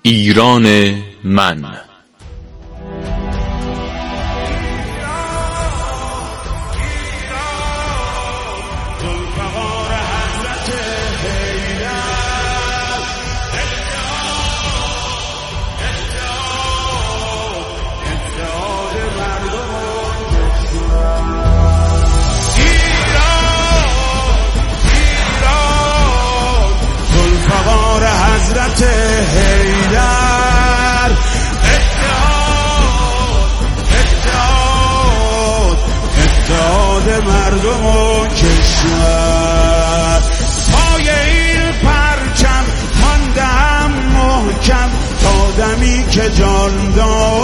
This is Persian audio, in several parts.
ایران من. حضرت حیدر، اتحاد مردم و کشور. پای این پرچم ماندم محکم تا دمی که جان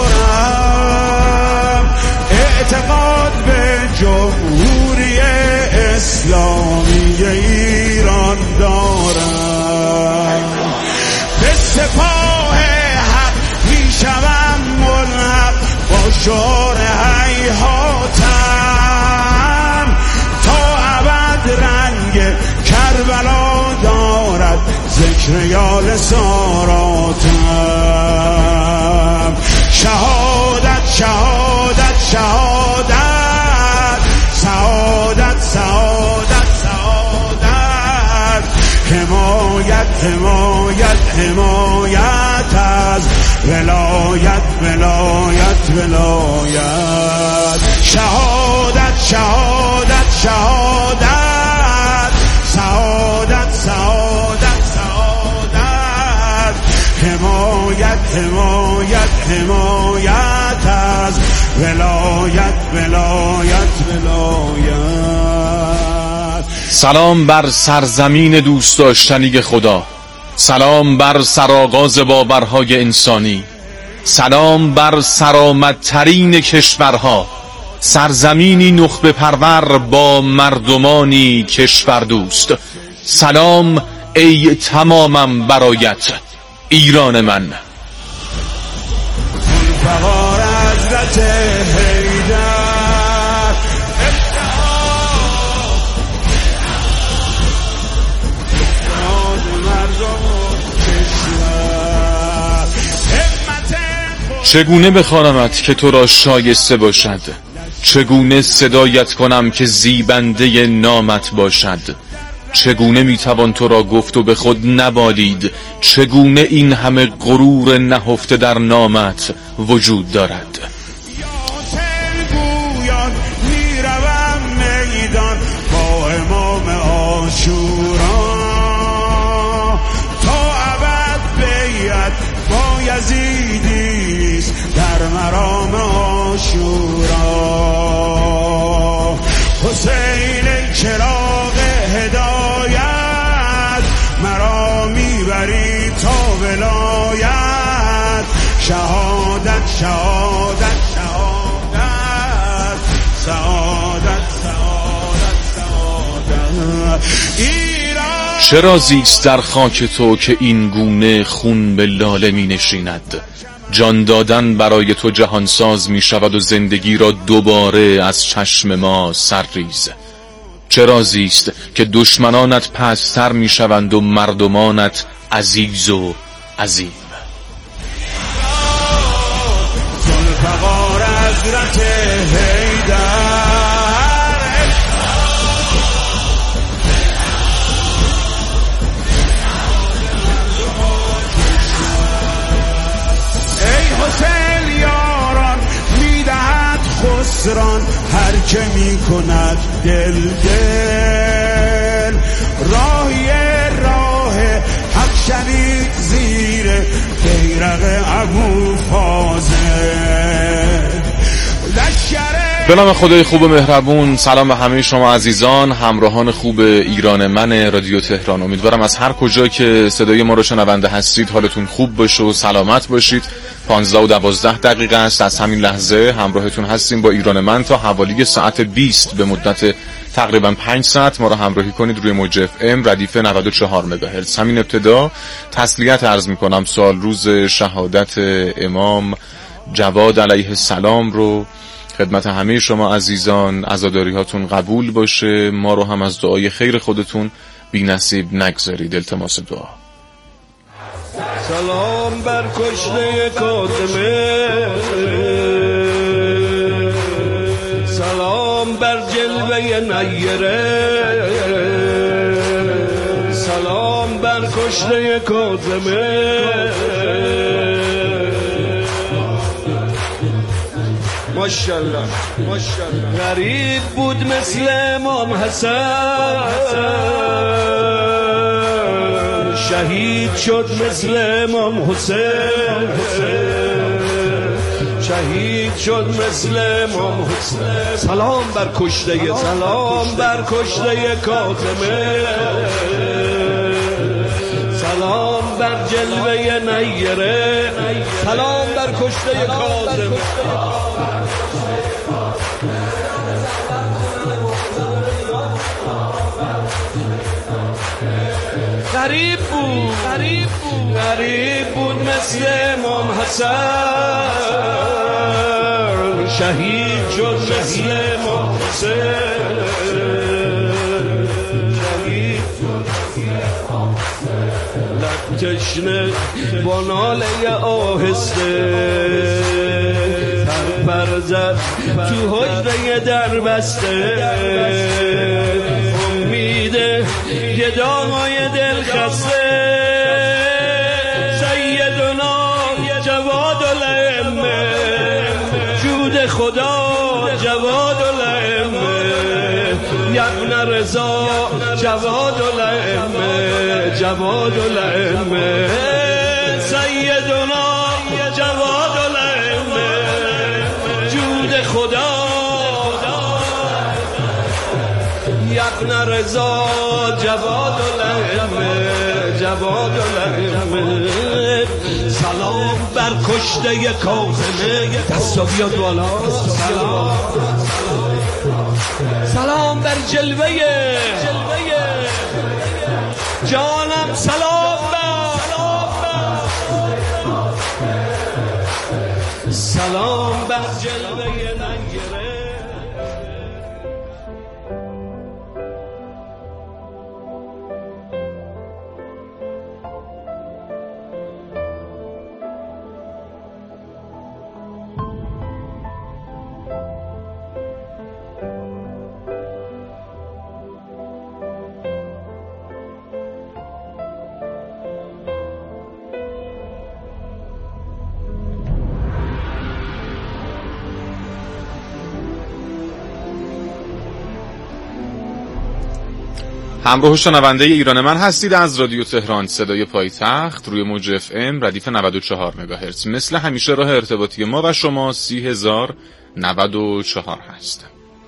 دارم. اعتقاد به جمهوری اسلامی ایران دارم. به سپاه حق میشوم ملحق با شعار هیهاتم. تا ابد رنگ کربلا دارد ذکر یال ساراتم. شهادت شهادت شهادت، سعادت سعادت سعادت، حمایت حمایت حمایت از ولایت ولایت ولایت. شهادت شهادت شهادت، سعادت سعادت سعادت، حمایت حمایت حمایت از ولایت ولایت ولایت. سلام بر سرزمین دوست داشتنی خدا، سلام بر سرآغاز باورهای انسانی، سلام بر سرآمدترین کشورها، سرزمینی نخبه پرور با مردمانی کشور دوست. سلام ای تمامم برایت ایران من. فقار حضرت حیدر، چگونه بخوانمت که تو را شایسته باشد؟ چگونه صدایت کنم که زیبنده نامت باشد؟ چگونه میتوان تو را گفت و به خود نبالید؟ چگونه این همه غرور نهفته در نامت وجود دارد؟ میروم میدان با امام عاشورا، تا ابد بیعت با یزیدیست در مرام عاشورا. حسین چراغ هدایت، مرا میبری تا ولایت. شهادت شهادت شهادت، سعادت سعادت سعادت. ایران چه رازیست در خاک تو که این گونه خون به لاله می نشیند؟ جان دادن برای تو جهانساز می شود و زندگی را دوباره از چشم ما سرریز. چه رازیست که دشمنانت پستر می شوند و مردمانت عزیز و عظیم. ذوالفقار حضرت حیدر، ای حسین یاران میدهد خسران هر که میکند دل دل. راهی راه حق شنید زیر بیرق ابو فاضل. به نام خدای خوب و مهربون. سلام به همه شما عزیزان، همراهان خوب ایران من رادیو تهران. امیدوارم از هر کجا که صدای ما رو شنونده هستید حالتون خوب باشه و سلامت باشید. 15:12 است. از همین لحظه همراهتون هستیم با ایران من تا حوالی ساعت 20 به مدت تقریبا 5 ساعت ما رو همراهی کنید روی موج FM ردیف 94 مگاهرتز. همین ابتدا تسلیت عرض میکنم سال روز شهادت امام جواد علیه السلام رو خدمت همه شما عزیزان. عزاداری هاتون قبول باشه، ما رو هم از دعای خیر خودتون بی نصیب نگذارید. التماس دعا. سلام بر کشته کاظمه، سلام بر جلوه نیره، سلام بر کشته کاظمه. ماشاءالله ماشاءالله. غریب بود مثل امام حسن، شهید شد مثل امام حسین، شهید شد مثل امام حسین. سلام بر کشته، سلام بر کشته کاظمه، سلام بر جلوه نیره، سلام بر کشته کاظمه. غریب بود غریب بود مثل امام حسن، شهید شد مثل امام حسین، شهید لب تشنه با ناله آهسته، پر زد تو حجره در بسته، امیده گداهای دل خسته، سیدنا جواد الائمه، جود خدا جواد الائمه، ابن رضا جواد الائمه، جواد الائمه، سیدنا جواد الائمه، جود خدا ابن رضا جواد الائمه، جواد الائمه. سلام بر کشته کاظمه، دستا بیاد بالا. سلام بر جلوه جانم، سلام بر سلام بر جلوه نیره. همراه شنونده ایران من هستید از رادیو تهران صدای پایتخت روی موج اف ام ردیف 94 مگاهرتز. مثل همیشه راه ارتباطی ما و شما 30094 هست.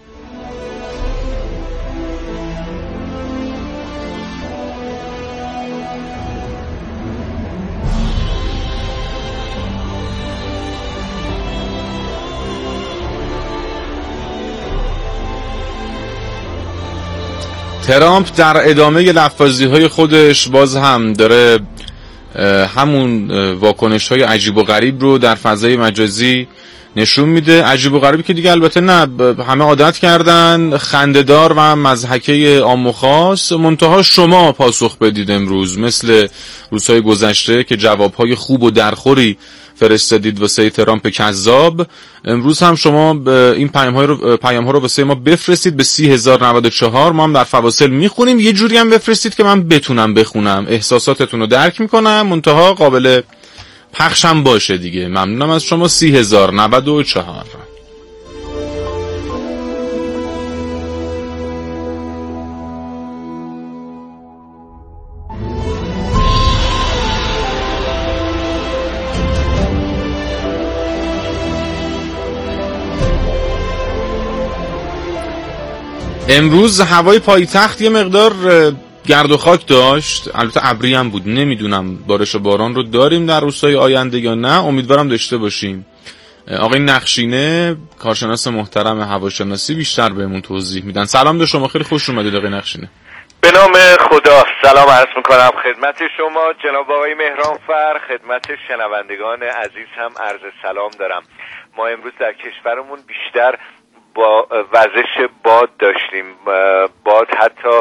ترامپ در ادامه لفاظی‌های خودش باز هم داره همون واکنش‌های عجیب و غریب رو در فضای مجازی نشون میده. عجیب و غریبی که دیگه البته نه، همه عادت کردن، خنده‌دار و مضحکه عام و خاص. منتها شما پاسخ بدید امروز مثل روزهای گذشته که جواب‌های خوب و درخوری فرستادید واسه ترامپ کذاب. امروز هم شما این پیام‌ها رو واسه ما بفرستید به 30094. ما هم در فواصل میخونیم. یه جوری هم بفرستید که من بتونم بخونم، احساساتتون رو درک میکنم، منتها قابل پخشم باشه دیگه. ممنونم از شما. 30094. امروز هوای پایتخت یه مقدار گرد و خاک داشت، البته ابری هم بود. نمیدونم بارش و باران رو داریم در روزهای آینده یا نه، امیدوارم داشته باشیم. آقای نخشینه کارشناس محترم هواشناسی بیشتر بهمون توضیح میدن. سلام به شما، خیلی خوش اومدید آقای نخشینه. به نام خدا سلام عرض میکنم خدمت شما جناب آقای مهرانفر، خدمت شنوندگان عزیز هم عرض سلام دارم. ما امروز در کشورمون بیشتر با وزش باد داشتیم. باد حتی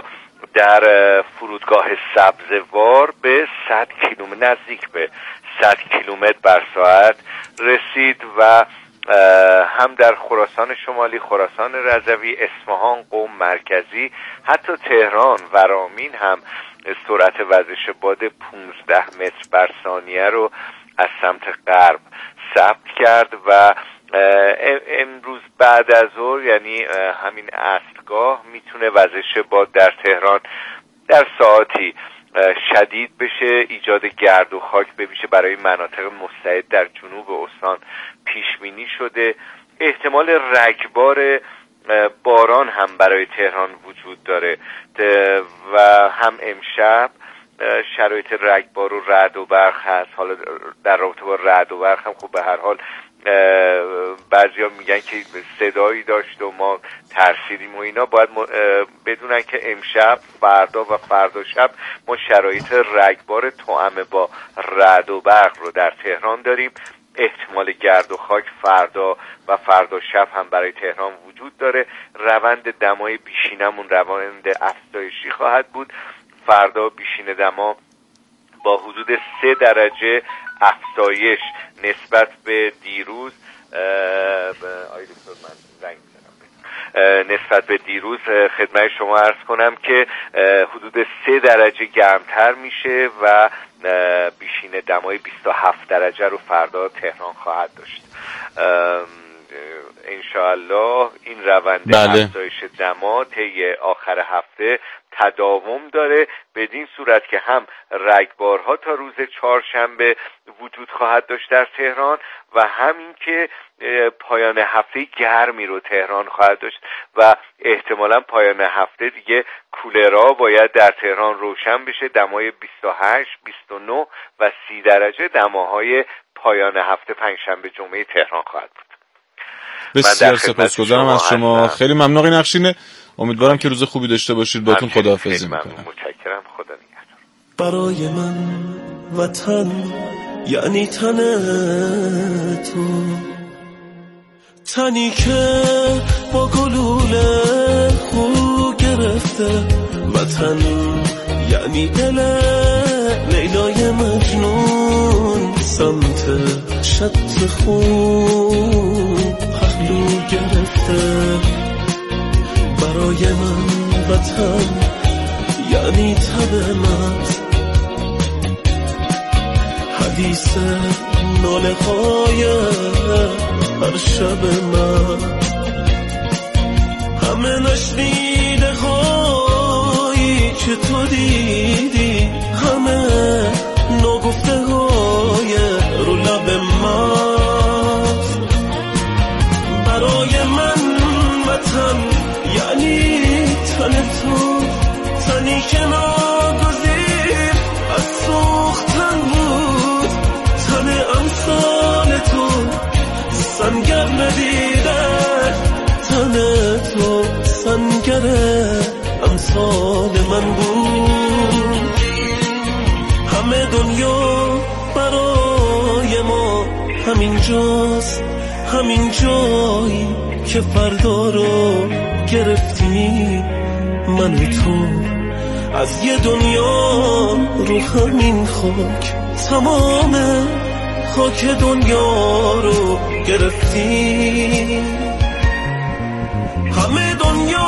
در فرودگاه سبزوار به 100 کیلومتر، نزدیک به 100 کیلومتر بر ساعت رسید و هم در خراسان شمالی، خراسان رضوی، اصفهان، قم مرکزی، حتی تهران، ورامین هم سرعت وزش باد 15 متر بر ثانیه رو از سمت غرب ثبت کرد و امروز بعد از ظهر، یعنی همین عصرگاه، میتونه وزش باد در تهران در ساعاتی شدید بشه، ایجاد گرد و خاک بشه برای مناطق مستعد در جنوب استان پیش بینی شده. احتمال رگبار باران هم برای تهران وجود داره و هم امشب شرایط رگبار و رعد و برق هست. حالا در رابطه با رعد و برق هم خب به هر حال بعضیا میگن که صدایی داشت و ما ترسیدیم و اینا. باید بدونن که امشب، فردا و فردا شب ما شرایط رگبار توأم با رعد و برق رو در تهران داریم. احتمال گرد و خاک فردا و فردا شب هم برای تهران وجود داره. روند دمای بیشینمون روند افزایشی خواهد بود. فردا بیشین دما با حدود 3 درجه افزایش نسبت به دیروز، نسبت به دیروز خدمت شما عرض کنم که حدود 3 درجه گرمتر میشه و بیشین دمای 27 درجه رو فردا تهران خواهد داشت. انشاءالله این روند افزایش دما طی آخر هفته تداوم داره، بدین صورت که هم رگبارها تا روز چهارشنبه وجود خواهد داشت در تهران و همین که پایان هفته گرمی رو تهران خواهد داشت و احتمالاً پایان هفته دیگه کولرها باید در تهران روشن بشه. دمای 28، 29 و 30 درجه دماهای پایان هفته پنجشنبه جمعه تهران خواهد بود. بسیار سپاسگزارم از شما، خیلی ممنون آقای نقشینه. امیدوارم که روز خوبی داشته باشید. باتون خداحافظی میکنم. متشکرم. خدا نگهدار. برای من وطن یعنی تن تو، تنی که با گلوله خو گرفته. وطن یعنی دل لیلای مجنون سمت شط خون پهلو گرفته. برای من وطن یعنی تن من، حدیث ناله های هر شب من، همه نشنیده هایی که تو دیدی، همه نگفته های رو لب من. برای من وطن یعنی تن تو، تنی که ناگزیر از سوختن بود، تن امثال تو سنگر ندیده، تن تو سنگر امثال من بود. همه دنیا برای ما همینجاست، همین جایی که فردا رو گرفتی. من و تو از یه دنیا رو همین خاک، تمام خاک دنیا رو گرفتی. همه دنیا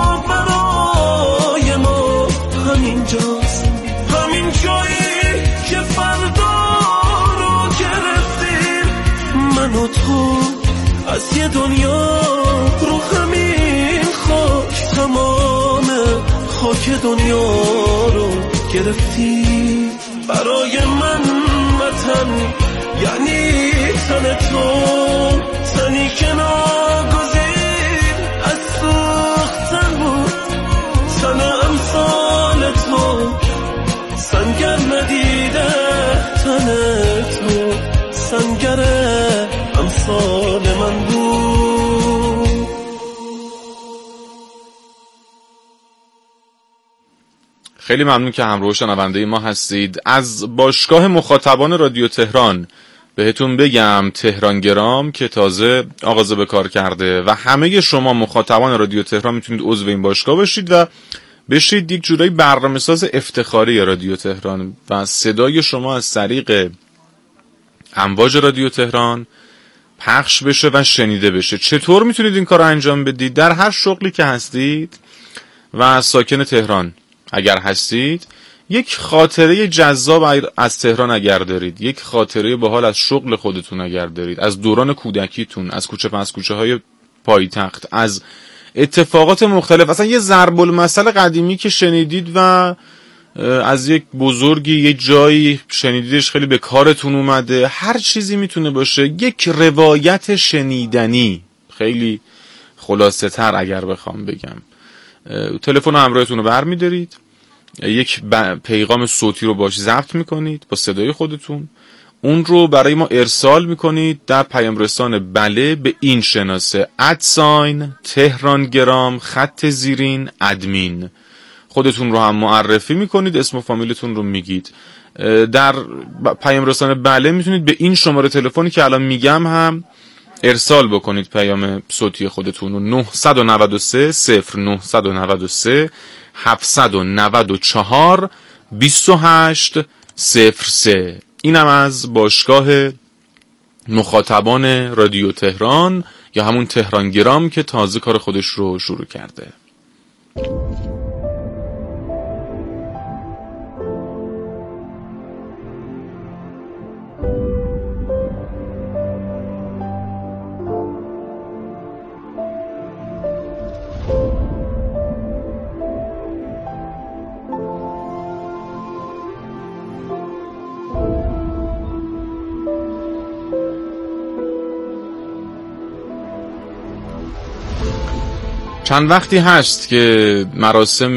برای ما همینجاست، همین جایی که فردا رو گرفتیم. من و تو از یه دنیا رو همین خاک، تمام خاک دنیا رو گرفتی. برای من وطن یعنی تن تو، تنی که ناگزیر از سوختن بود، تن امثال تو سنگر ندیده، تن تو سنگر امثال من بود. خیلی ممنون که همراه شنونده ما هستید. از باشگاه مخاطبان رادیو تهران بهتون بگم تهرانگرام که تازه آغاز به کار کرده و همه شما مخاطبان رادیو تهران میتونید عضو این باشگاه باشید و بشید یک جورایی برنامه‌ساز افتخاری رادیو تهران و صدای شما از طریق امواج رادیو تهران پخش بشه و شنیده بشه. چطور میتونید این کار رو انجام بدید؟ در هر شغلی که هستید و ساکن تهران اگر هستید، یک خاطره جذاب از تهران اگر دارید، یک خاطره باحال از شغل خودتون اگر دارید، از دوران کودکیتون، از کوچه پس کوچه های پایتخت، از اتفاقات مختلف، اصلا یه ضرب المثل قدیمی که شنیدید و از یک بزرگی یه جایی شنیدیدش خیلی به کارتون اومده، هر چیزی میتونه باشه، یک روایت شنیدنی خیلی خلاصه تر اگر بخوام بگم. تلفن همراهتون رو برمی‌دارید، یک پیغام صوتی رو باش ضبط میکنید با صدای خودتون، اون رو برای ما ارسال میکنید در پیام رسان بله به این شناسه @تهرانگرام _admin. خودتون رو هم معرفی میکنید، اسم و فامیلتون رو میگید. در پیام رسان بله میتونید به این شماره تلفنی که الان میگم هم ارسال بکنید پیام صوتی خودتون رو. 993 0993 794 28 03. اینم از باشگاه مخاطبان رادیو تهران یا همون تهرانگرام که تازه کار خودش رو شروع کرده. چند وقتی هست که مراسم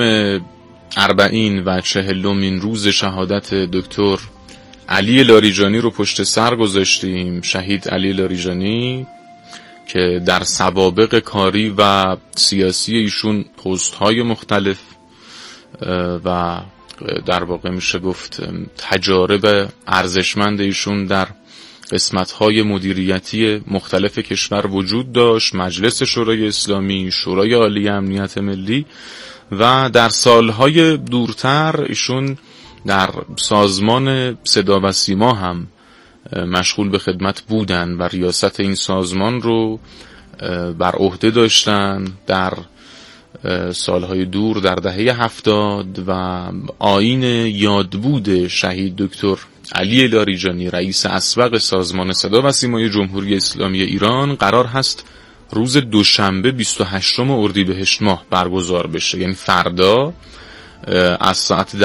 40 و 40 روز شهادت دکتر علی لاریجانی رو پشت سر گذاشتیم. شهید علی لاریجانی که در سوابق کاری و سیاسی ایشون پست‌های مختلف و در واقع میشه گفت تجارب ارزشمند ایشون در قسمت‌های مدیریتی مختلف کشور وجود داشت، مجلس شورای اسلامی، شورای عالی امنیت ملی، و در سالهای دورتر ایشون در سازمان صدا و سیما هم مشغول به خدمت بودن و ریاست این سازمان رو بر عهده داشتن در سالهای دور در دهه 70 و آیین یادبود شهید دکتر علی لاریجانی رئیس اسبق سازمان صدا و سیمای جمهوری اسلامی ایران قرار هست روز دوشنبه 28 اردیبهشت ماه برگزار بشه، یعنی فردا از ساعت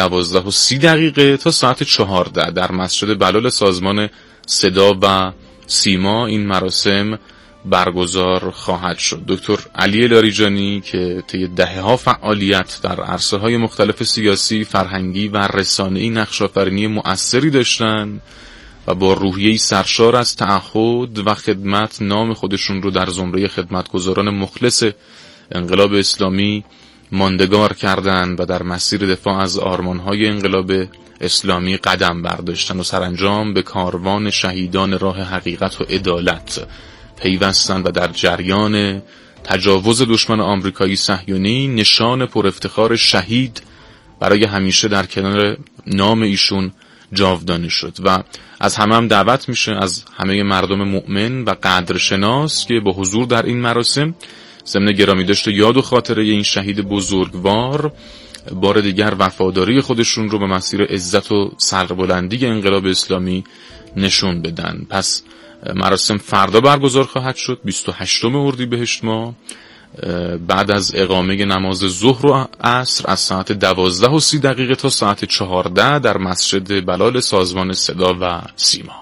12:30 تا ساعت 14 در مسجد بلال سازمان صدا و سیما این مراسم برگزار خواهد شد. دکتر علی لاریجانی که طی دهه‌ها فعالیت در عرصه‌های مختلف سیاسی، فرهنگی و رسانه‌ای نقش‌آفرینی مؤثری داشتن و با روحیه‌ای سرشار از تعهد و خدمت نام خودشون رو در زمره خدمتگزاران مخلص انقلاب اسلامی ماندگار کردند و در مسیر دفاع از آرمان‌های انقلاب اسلامی قدم برداشتن و سرانجام به کاروان شهیدان راه حقیقت و عدالت پیوستند و در جریان تجاوز دشمن آمریکایی صهیونی نشان پر افتخار شهید برای همیشه در کنار نام ایشون جاودانه شد. و از همه هم دعوت میشه از همه مردم مؤمن و قدرشناس که با حضور در این مراسم ضمن گرامی داشت و یاد و خاطره این شهید بزرگوار بار دیگر وفاداری خودشون رو به مسیر عزت و سربلندی انقلاب اسلامی نشون بدن. پس مراسم فردا برگزار خواهد شد 28 اردیبهشت ماه بعد از اقامه نماز ظهر و عصر از ساعت 12:30 تا ساعت 14 در مسجد بلال سازمان صدا و سیما.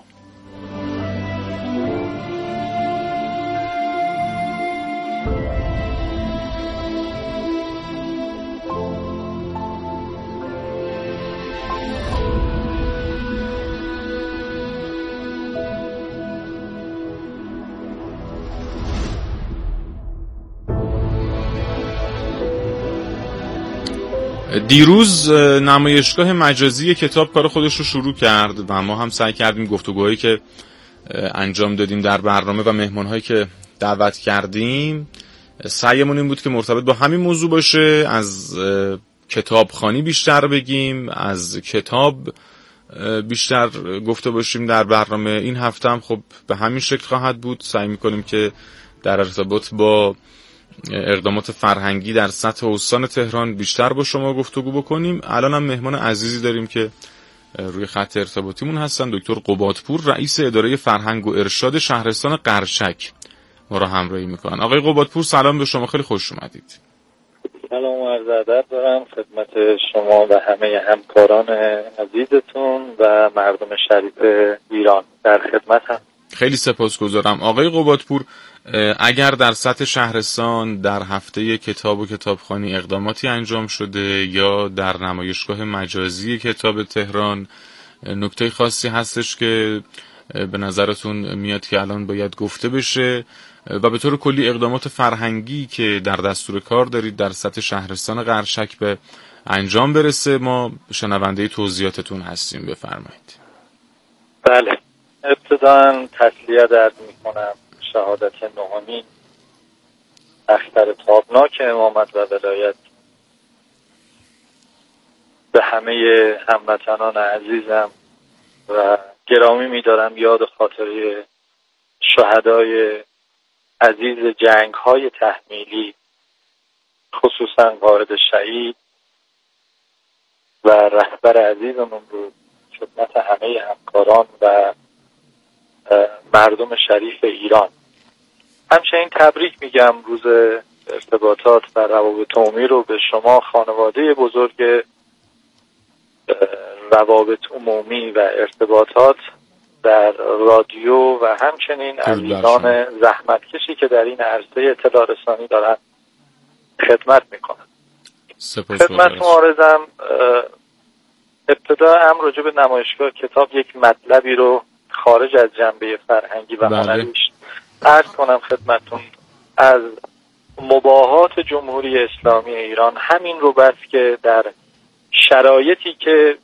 دیروز نمایشگاه مجازی کتاب کار خودش رو شروع کرد و ما هم سعی کردیم گفتگوهایی که انجام دادیم در برنامه و مهمانهایی که دعوت کردیم سعیمون این بود که مرتبط با همین موضوع باشه، از کتابخوانی بیشتر بگیم، از کتاب بیشتر گفته باشیم در برنامه. این هفته هم خب به همین شکل خواهد بود. سعی می‌کنیم که در ارتباط با اقدامات فرهنگی در سطح استان تهران بیشتر با شما گفتگو بکنیم. الان هم مهمان عزیزی داریم که روی خط ارتباطیمون هستن، دکتر قبادپور، رئیس اداره فرهنگ و ارشاد شهرستان قرشک ما را همراهی میکنن. آقای قبادپور سلام به شما، خیلی خوش اومدید. سلام و عرض ادب دارم خدمت شما و همه همکاران عزیزتون و مردم شریف ایران. در خدمتم. خیلی سپاسگزارم. آقای قبادپور، اگر در سطح شهرستان در هفته کتاب و کتابخوانی اقداماتی انجام شده یا در نمایشگاه مجازی کتاب تهران نکته خاصی هستش که به نظرتون میاد که الان باید گفته بشه و به طور کلی اقدامات فرهنگی که در دستور کار دارید در سطح شهرستان قرشک به انجام برسه، ما شنونده توضیحاتتون هستیم. بفرمایید. بله، ابتداً تسلیت عرض میکنم شهادت نهمین اختر تابناک امامت و ولایت به همه هموطنان عزیزم و گرامی می‌دارم یاد خاطره شهدای عزیز جنگ‌های تحمیلی، خصوصاً قائد شهید و رهبر عزیزمون رو خدمت همه همکاران و مردم شریف ایران. همچنین تبریک میگم روز ارتباطات و روابط عمومی رو به شما، خانواده بزرگ روابط عمومی و ارتباطات در رادیو و همچنین عزیزان زحمتکشی که در این عرصه اطلاع رسانی دارن خدمت میکنن. خدمت معارضم ابتدا هم راجع به نمایشگاه کتاب یک مطلبی رو خارج از جنبه فرهنگی و هنریش عرض کنم خدمتون. از مباهات جمهوری اسلامی ایران همین رو بس که در شرایطی که